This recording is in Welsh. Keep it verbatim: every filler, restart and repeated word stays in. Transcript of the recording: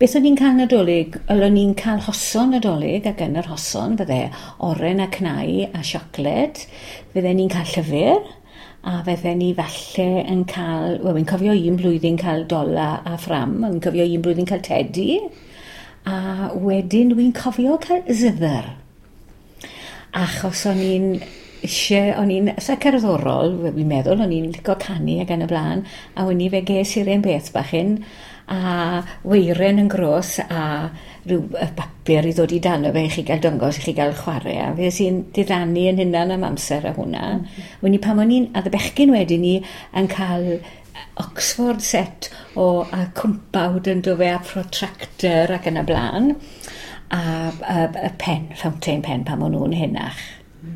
Beth o'n i'n cael nadolig? Wel, o'n i'n cael hoson nadolig, ac yn yr hoson fydde oren a cnau a siocled. Fydde ni'n cael llyfr, a fydde ni falle yn cael... Wel, wy'n cofio un blwyddyn cael dola a ffram, wy'n cofio un blwyddyn cael tedi, a wedyn wy'n cofio cael zyfr. Achos o'n i'n eisiau, o'n i'n eitha cerddorol, fi'n meddwl, o'n i'n licio canu ac yn y blaen, a wyn i fe ges i'r un beth bach hyn, a weiren yn gros, a rhyw y bapur i ddod i dano fe i chi gael dangos, i chi gael chwarae, a fe sy'n diddannu yn hynna'n am amser a hwnna. Mm-hmm. Wyn i pan o'n i'n, a ddebechgyn wedyn ni, yn cael Oxford set o a cwmpawd yn do fe a protractor ac yn y blaen, a, a, a pen, fountain pen pan o'n nhw'n hynach.